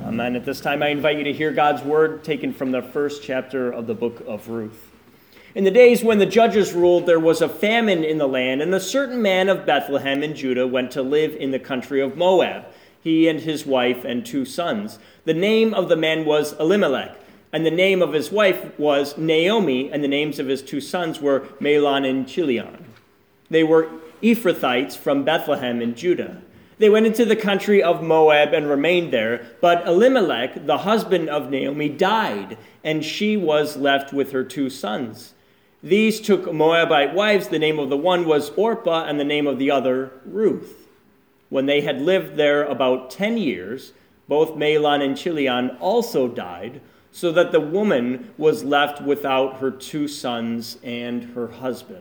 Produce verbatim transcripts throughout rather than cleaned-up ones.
Amen. At this time, I invite you to hear God's word taken from the first chapter of the book of Ruth. In the days when the judges ruled, there was a famine in the land, and a certain man of Bethlehem in Judah went to live in the country of Moab, he and his wife and two sons. The name of the man was Elimelech, and the name of his wife was Naomi, and the names of his two sons were Mahlon and Chilion. They were Ephrathites from Bethlehem in Judah. They went into the country of Moab and remained there, but Elimelech, the husband of Naomi, died, and she was left with her two sons. These took Moabite wives. The name of the one was Orpah, and the name of the other Ruth. When they had lived there about ten years, both Mahlon and Chilion also died, so that the woman was left without her two sons and her husband.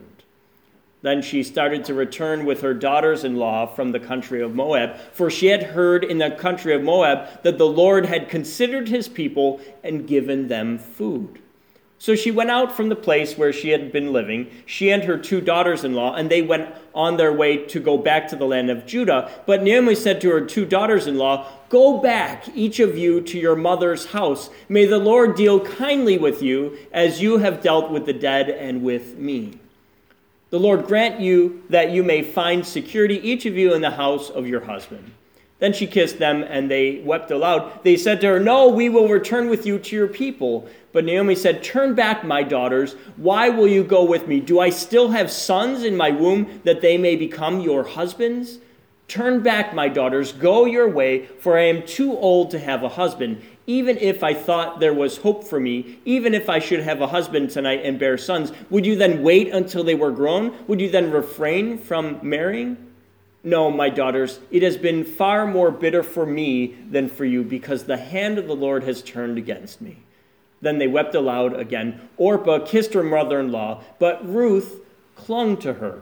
Then she started to return with her daughters-in-law from the country of Moab, for she had heard in the country of Moab that the Lord had considered his people and given them food. So she went out from the place where she had been living, she and her two daughters-in-law, and they went on their way to go back to the land of Judah. But Naomi said to her two daughters-in-law, "Go back, each of you, to your mother's house. May the Lord deal kindly with you, as you have dealt with the dead and with me. The Lord grant you that you may find security, each of you, in the house of your husband." Then she kissed them, and they wept aloud. They said to her, "No, we will return with you to your people." But Naomi said, "Turn back, my daughters. Why will you go with me? Do I still have sons in my womb that they may become your husbands? Turn back, my daughters. Go your way, for I am too old to have a husband. Even if I thought there was hope for me, even if I should have a husband tonight and bear sons, would you then wait until they were grown? Would you then refrain from marrying? No, my daughters, it has been far more bitter for me than for you, because the hand of the Lord has turned against me." Then they wept aloud again. Orpah kissed her mother-in-law, but Ruth clung to her.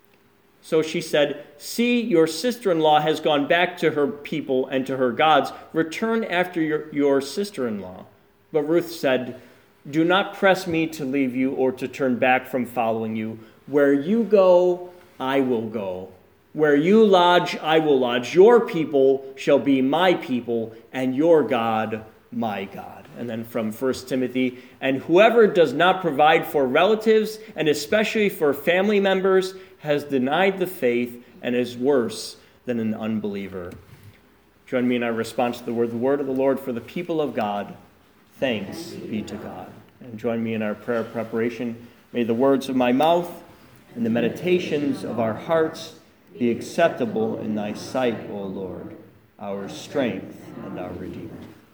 So she said, "See, your sister-in-law has gone back to her people and to her gods. Return after your, your sister-in-law." But Ruth said, "Do not press me to leave you or to turn back from following you. Where you go, I will go. Where you lodge, I will lodge. Your people shall be my people, and your God, my God." And then from First Timothy, "And whoever does not provide for relatives, and especially for family members, has denied the faith and is worse than an unbeliever." Join me in our response to the word, the word of the Lord for the people of God. Thanks be to God. And join me in our prayer preparation. May the words of my mouth and the meditations of our hearts be acceptable in thy sight, O Lord, our strength and our Redeemer.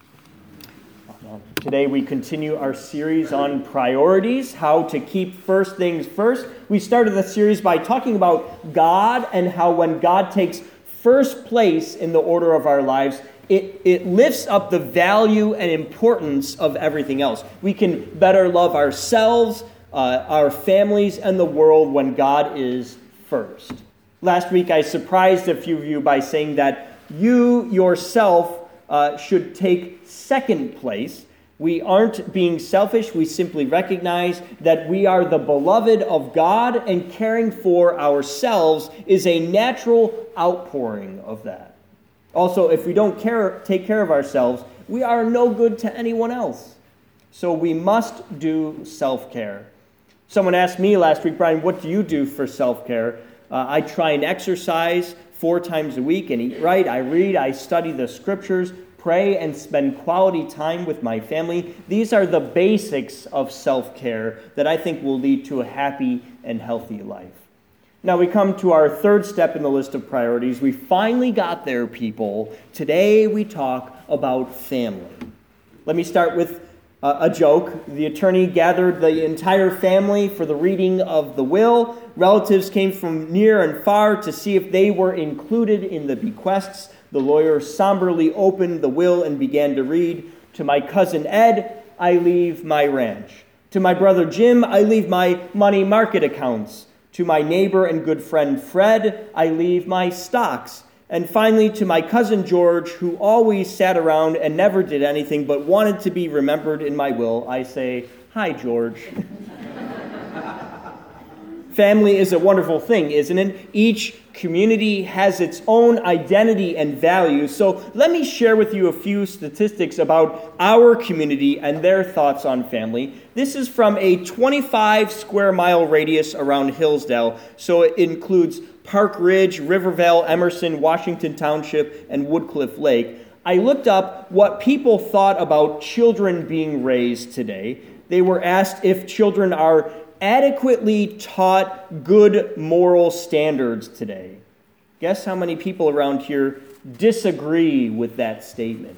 Today we continue our series on priorities, how to keep first things first. We started the series by talking about God and how when God takes first place in the order of our lives, it, it lifts up the value and importance of everything else. We can better love ourselves, uh, our families, and the world when God is first. Last week I surprised a few of you by saying that you yourself uh, should take second place. We aren't being selfish. We simply recognize that we are the beloved of God, and caring for ourselves is a natural outpouring of that. Also, if we don't care, take care of ourselves, we are no good to anyone else. So we must do self-care. Someone asked me last week, "Brian, what do you do for self-care?" Uh, I try and exercise four times a week and eat right. I read, I study the scriptures, pray, and spend quality time with my family. These are the basics of self-care that I think will lead to a happy and healthy life. Now we come to our third step in the list of priorities. We finally got there, people. Today we talk about family. Let me start with uh, a joke. The attorney gathered the entire family for the reading of the will. Relatives came from near and far to see if they were included in the bequests. The lawyer somberly opened the will and began to read, "To my cousin Ed, I leave my ranch. To my brother Jim, I leave my money market accounts. To my neighbor and good friend Fred, I leave my stocks. And finally, to my cousin George, who always sat around and never did anything but wanted to be remembered in my will, I say, hi, George." Family is a wonderful thing, isn't it? Each community has its own identity and values. So let me share with you a few statistics about our community and their thoughts on family. This is from a twenty-five square mile radius around Hillsdale. So it includes Park Ridge, Rivervale, Emerson, Washington Township, and Woodcliff Lake. I looked up what people thought about children being raised today. They were asked if children are adequately taught good moral standards today. Guess how many people around here disagree with that statement?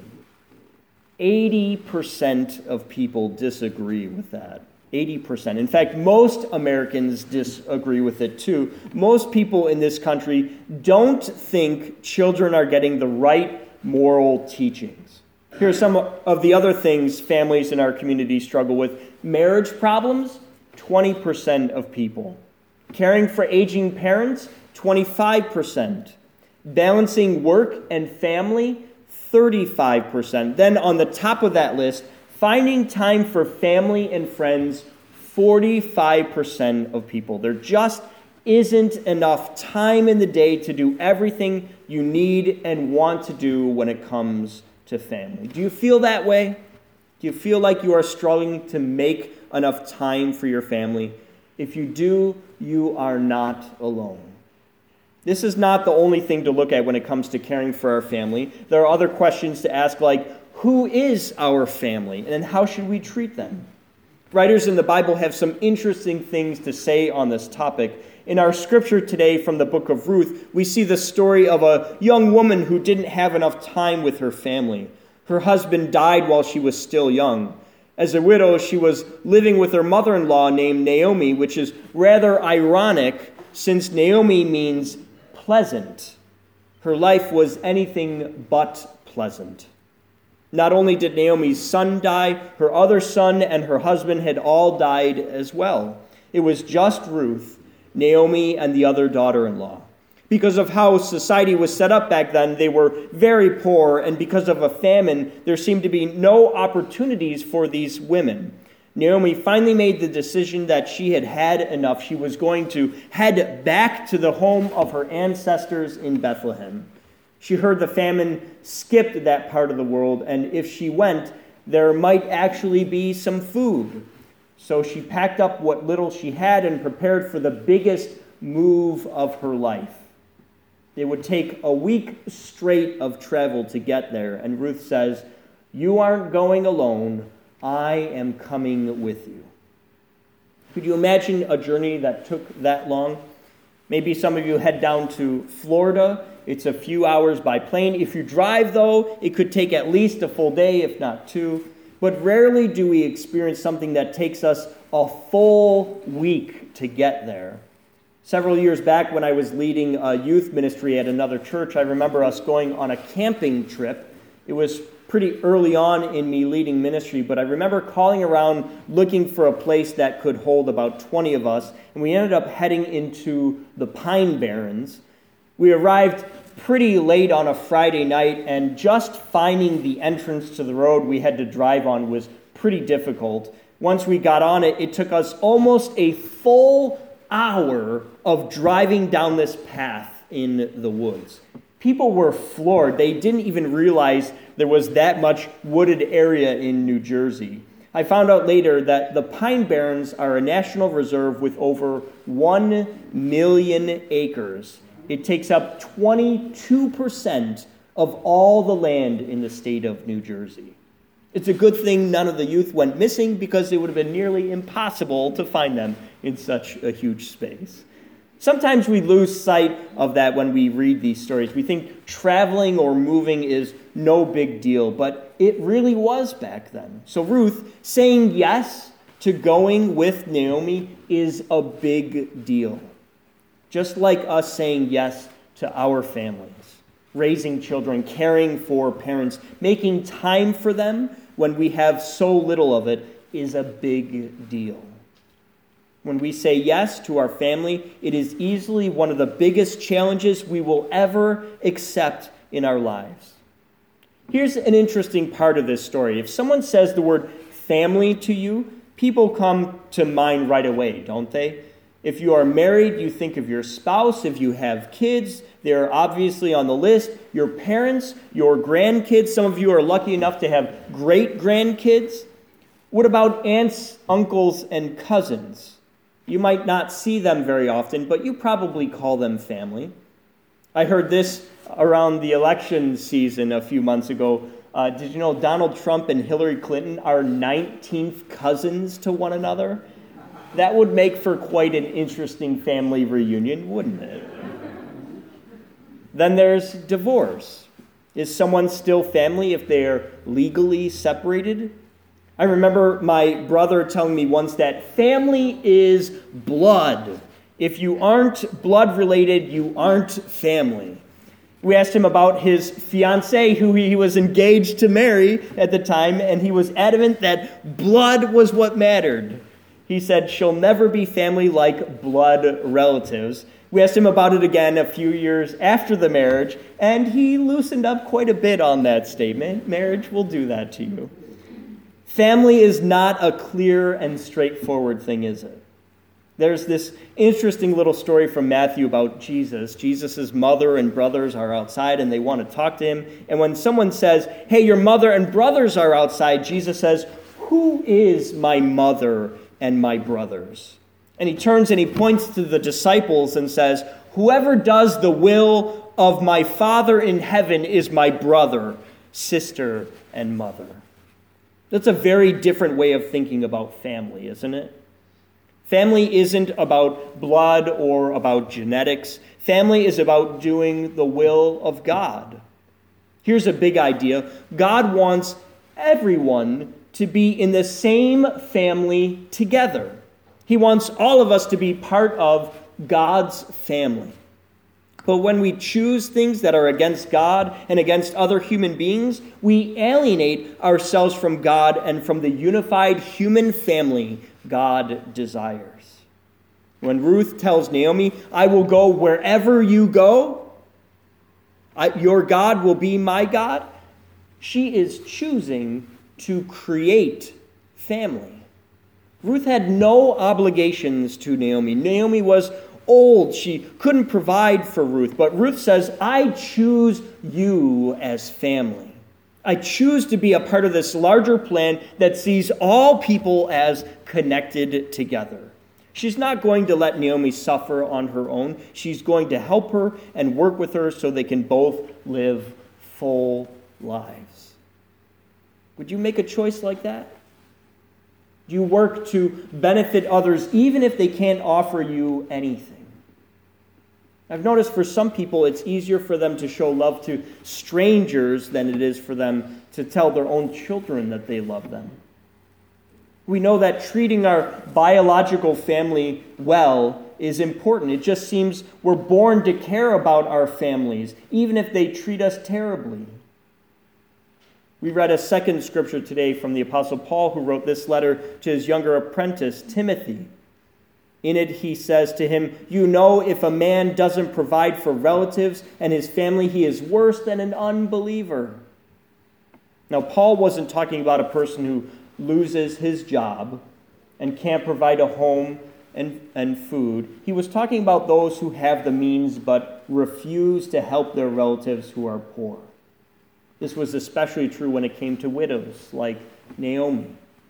eighty percent of people disagree with that. eighty percent. In fact, most Americans disagree with it too. Most people in this country don't think children are getting the right moral teachings. Here are some of the other things families in our community struggle with. Marriage problems, twenty percent of people. Caring for aging parents, twenty-five percent. Balancing work and family, thirty-five percent. Then on the top of that list, finding time for family and friends, forty-five percent of people. There just isn't enough time in the day to do everything you need and want to do when it comes to family. Do you feel that way? Do you feel like you are struggling to make enough time for your family? If you do, you are not alone. This is not the only thing to look at when it comes to caring for our family. There are other questions to ask, like, who is our family, and how should we treat them? Writers in the Bible have some interesting things to say on this topic. In our scripture today from the book of Ruth, we see the story of a young woman who didn't have enough time with her family. Her husband died while she was still young. As a widow, she was living with her mother-in-law named Naomi, which is rather ironic since Naomi means pleasant. Her life was anything but pleasant. Not only did Naomi's son die, her other son and her husband had all died as well. It was just Ruth, Naomi, and the other daughter-in-law. Because of how society was set up back then, they were very poor, and because of a famine, there seemed to be no opportunities for these women. Naomi finally made the decision that she had had enough. She was going to head back to the home of her ancestors in Bethlehem. She heard the famine skipped that part of the world, and if she went, there might actually be some food. So she packed up what little she had and prepared for the biggest move of her life. It would take a week straight of travel to get there, and Ruth says, "You aren't going alone. I am coming with you." Could you imagine a journey that took that long? Maybe some of you head down to Florida. It's a few hours by plane. If you drive, though, it could take at least a full day, if not two. But rarely do we experience something that takes us a full week to get there. Several years back when I was leading a youth ministry at another church, I remember us going on a camping trip. It was pretty early on in me leading ministry, but I remember calling around looking for a place that could hold about twenty of us, and we ended up heading into the Pine Barrens. We arrived pretty late on a Friday night, and just finding the entrance to the road we had to drive on was pretty difficult. Once we got on it, it took us almost a full hour of driving down this path in the woods. People were floored. They didn't even realize there was that much wooded area in New Jersey. I found out later that the Pine Barrens are a national reserve with over one million acres. It takes up twenty-two percent of all the land in the state of New Jersey. It's a good thing none of the youth went missing, because it would have been nearly impossible to find them in such a huge space. Sometimes we lose sight of that when we read these stories. We think traveling or moving is no big deal, but it really was back then. So Ruth saying yes to going with Naomi is a big deal. Just like us saying yes to our families, raising children, caring for parents, making time for them when we have so little of it is a big deal. When we say yes to our family, it is easily one of the biggest challenges we will ever accept in our lives. Here's an interesting part of this story. If someone says the word family to you, people come to mind right away, don't they? If you are married, you think of your spouse. If you have kids, they're obviously on the list. Your parents, your grandkids. Some of you are lucky enough to have great-grandkids. What about aunts, uncles, and cousins? You might not see them very often, but you probably call them family. I heard this around the election season a few months ago. Uh, did you know Donald Trump and Hillary Clinton are nineteenth cousins to one another? That would make for quite an interesting family reunion, wouldn't it? Then there's divorce. Is someone still family if they're legally separated? I remember my brother telling me once that family is blood. If you aren't blood related, you aren't family. We asked him about his fiancée, who he was engaged to marry at the time, and he was adamant that blood was what mattered. He said, she'll never be family like blood relatives. We asked him about it again a few years after the marriage, and he loosened up quite a bit on that statement. Marriage will do that to you. Family is not a clear and straightforward thing, is it? There's this interesting little story from Matthew about Jesus. Jesus' mother and brothers are outside, and they want to talk to him. And when someone says, hey, your mother and brothers are outside, Jesus says, who is my mother and my brothers? And he turns and he points to the disciples and says, whoever does the will of my Father in heaven is my brother, sister, and mother. That's a very different way of thinking about family, isn't it? Family isn't about blood or about genetics. Family is about doing the will of God. Here's a big idea. God wants everyone to be in the same family together. He wants all of us to be part of God's family. But when we choose things that are against God and against other human beings, we alienate ourselves from God and from the unified human family God desires. When Ruth tells Naomi, I will go wherever you go, I, your God will be my God, she is choosing to create family. Ruth had no obligations to Naomi. Naomi was old. She couldn't provide for Ruth. But Ruth says, I choose you as family. I choose to be a part of this larger plan that sees all people as connected together. She's not going to let Naomi suffer on her own. She's going to help her and work with her so they can both live full lives. Would you make a choice like that? Do you work to benefit others even if they can't offer you anything? I've noticed for some people it's easier for them to show love to strangers than it is for them to tell their own children that they love them. We know that treating our biological family well is important. It just seems we're born to care about our families, even if they treat us terribly. We read a second scripture today from the Apostle Paul, who wrote this letter to his younger apprentice, Timothy. In it, he says to him, you know, if a man doesn't provide for relatives and his family, he is worse than an unbeliever. Now, Paul wasn't talking about a person who loses his job and can't provide a home and, and food. He was talking about those who have the means but refuse to help their relatives who are poor. This was especially true when it came to widows like Naomi.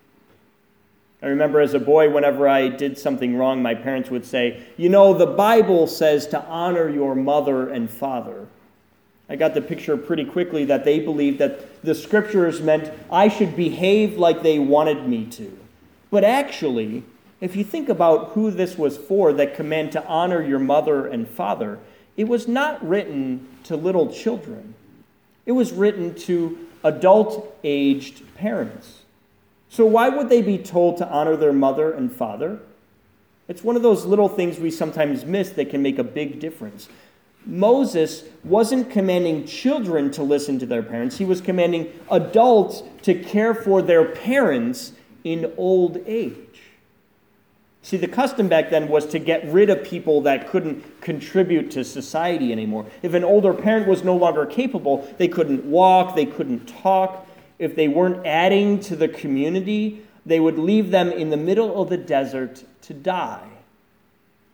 I remember as a boy, whenever I did something wrong, my parents would say, you know, the Bible says to honor your mother and father. I got the picture pretty quickly that they believed that the scriptures meant I should behave like they wanted me to. But actually, if you think about who this was for, that command to honor your mother and father, it was not written to little children. It was written to adult-aged parents. So why would they be told to honor their mother and father? It's one of those little things we sometimes miss that can make a big difference. Moses wasn't commanding children to listen to their parents. He was commanding adults to care for their parents in old age. See, the custom back then was to get rid of people that couldn't contribute to society anymore. If an older parent was no longer capable, they couldn't walk, they couldn't talk. If they weren't adding to the community, they would leave them in the middle of the desert to die.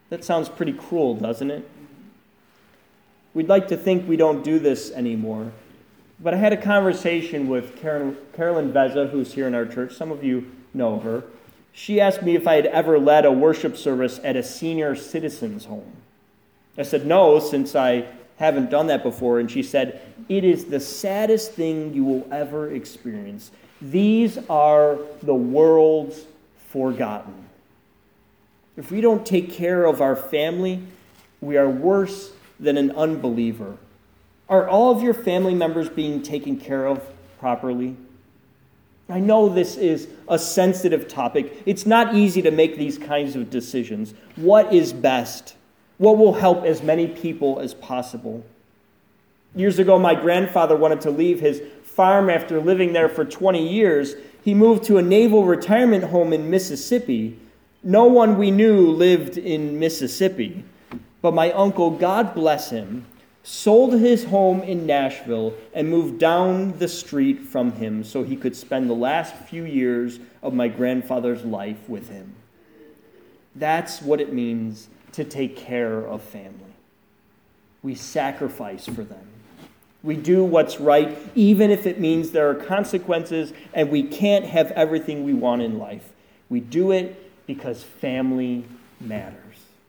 That sounds pretty cruel, doesn't it? We'd like to think we don't do this anymore. But I had a conversation with Karen, Carolyn Veza, who's here in our church. Some of you know her. She asked me if I had ever led a worship service at a senior citizens home. I said no, since I haven't done that before. And she said, it is the saddest thing you will ever experience. These are the world's forgotten. If we don't take care of our family, we are worse than an unbeliever. Are all of your family members being taken care of properly? I know this is a sensitive topic. It's not easy to make these kinds of decisions. What is best? What will help as many people as possible? Years ago, my grandfather wanted to leave his farm after living there for twenty years. He moved to a naval retirement home in Mississippi. No one we knew lived in Mississippi. But my uncle, God bless him, sold his home in Nashville and moved down the street from him so he could spend the last few years of my grandfather's life with him. That's what it means to take care of family. We sacrifice for them. We do what's right, even if it means there are consequences and we can't have everything we want in life. We do it because family matters.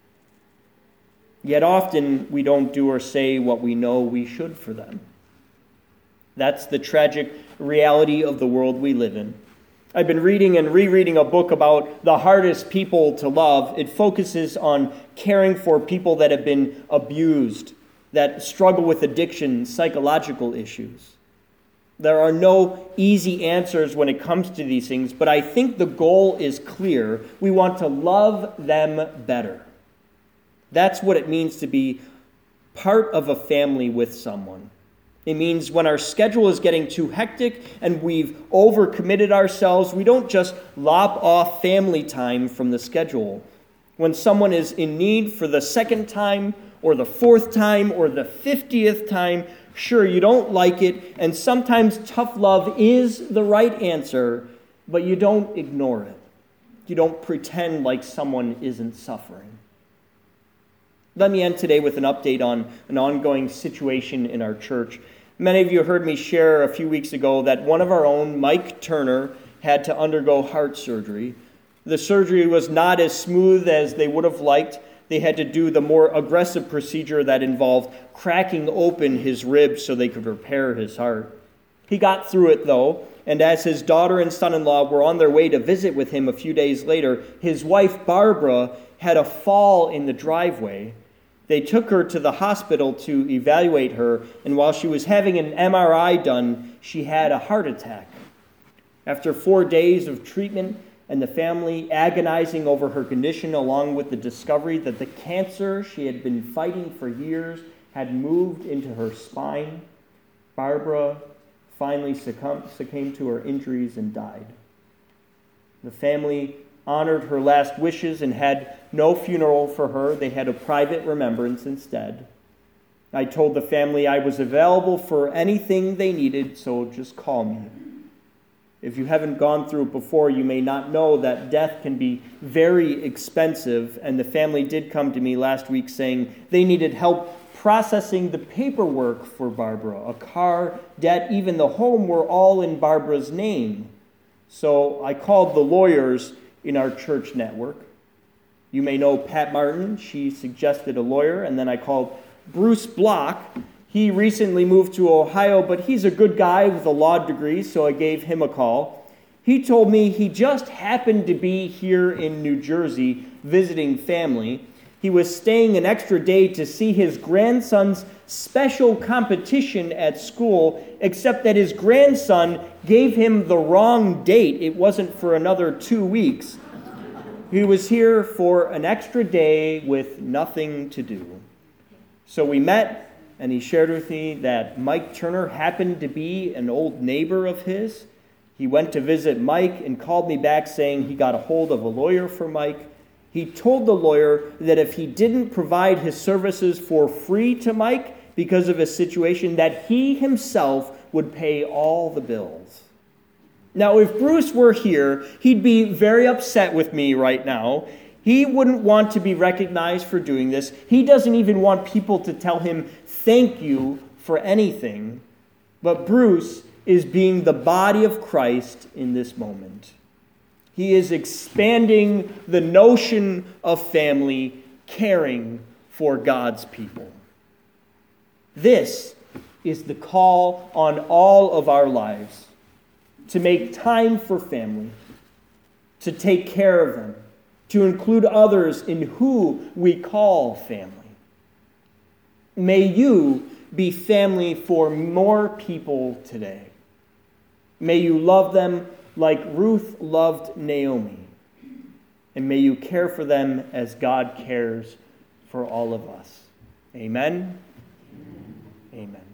Yet often we don't do or say what we know we should for them. That's the tragic reality of the world we live in. I've been reading and rereading a book about the hardest people to love. It focuses on caring for people that have been abused, that struggle with addiction, psychological issues. There are no easy answers when it comes to these things, but I think the goal is clear. We want to love them better. That's what it means to be part of a family with someone. It means when our schedule is getting too hectic and we've overcommitted ourselves, we don't just lop off family time from the schedule. When someone is in need for the second time or the fourth time or the fiftieth time, sure, you don't like it, and sometimes tough love is the right answer, but you don't ignore it. You don't pretend like someone isn't suffering. Let me end today with an update on an ongoing situation in our church. Many of you heard me share a few weeks ago that one of our own, Mike Turner, had to undergo heart surgery. The surgery was not as smooth as they would have liked. They had to do the more aggressive procedure that involved cracking open his ribs so they could repair his heart. He got through it, though, and as his daughter and son-in-law were on their way to visit with him a few days later, his wife, Barbara, had a fall in the driveway. They took her to the hospital to evaluate her, and while she was having an M R I done, she had a heart attack. After four days of treatment and the family agonizing over her condition, along with the discovery that the cancer she had been fighting for years had moved into her spine, Barbara finally succumbed, succumbed to her injuries and died. The family honored her last wishes and had no funeral for her. They had a private remembrance instead. I told the family I was available for anything they needed, so just call me. If you haven't gone through it before, you may not know that death can be very expensive, and the family did come to me last week saying they needed help processing the paperwork for Barbara. A car, debt, even the home were all in Barbara's name. So I called the lawyers in our church network. You may know Pat Martin. She suggested a lawyer, and then I called Bruce Block. He recently moved to Ohio, but he's a good guy with a law degree, so I gave him a call. He told me he just happened to be here in New Jersey visiting family. He was staying an extra day to see his grandson's special competition at school, except that his grandson gave him the wrong date. It wasn't for another two weeks. He was here for an extra day with nothing to do. So we met, and he shared with me that Mike Turner happened to be an old neighbor of his. He went to visit Mike and called me back saying he got a hold of a lawyer for Mike. He told the lawyer that if he didn't provide his services for free to Mike because of his situation, that he himself would pay all the bills. Now, if Bruce were here, he'd be very upset with me right now. He wouldn't want to be recognized for doing this. He doesn't even want people to tell him thank you for anything. But Bruce is being the body of Christ in this moment. He is expanding the notion of family, caring for God's people. This is the call on all of our lives, to make time for family, to take care of them, to include others in who we call family. May you be family for more people today. May you love them like Ruth loved Naomi. And may you care for them as God cares for all of us. Amen. Amen.